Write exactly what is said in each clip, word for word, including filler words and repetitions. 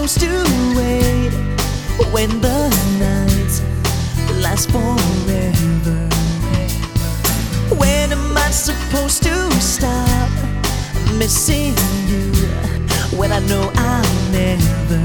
supposed to wait when the nights last forever? When am I supposed to stop missing you when I know I'll never?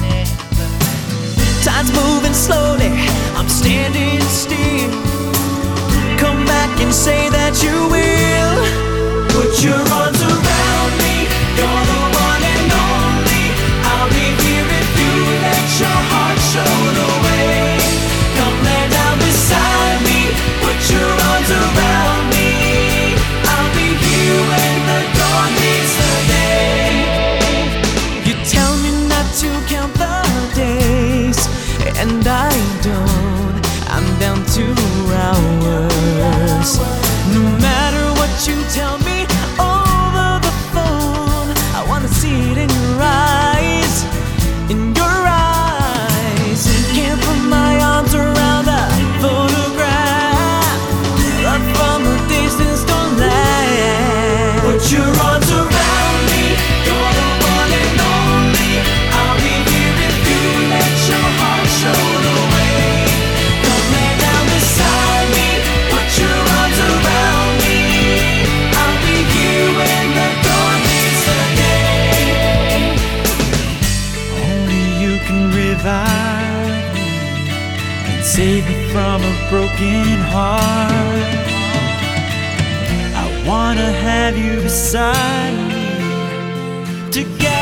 Time's moving slowly, I'm standing still. Come back and say that you will. Put your arms around me, you're the one and only. I'll be here if you let your heart show the way. Come lay down beside me, put your arms around me. I'll be here when the dawn meets the day. You tell me not to count the days, and I don't, I'm down to hours. No matter what you tell me over the phone, I wanna see it in your eyes, in your eyes. Can't put my arms around a photograph, love from a distance don't last. Put your arms around me, you're the one and only. I'll be here if you let your heart show the way. Come lay down beside me, put your arms around me. I'll be here when the dawn meets the day. Only you can revive me and save me from a broken heart. I wanna have you beside me together.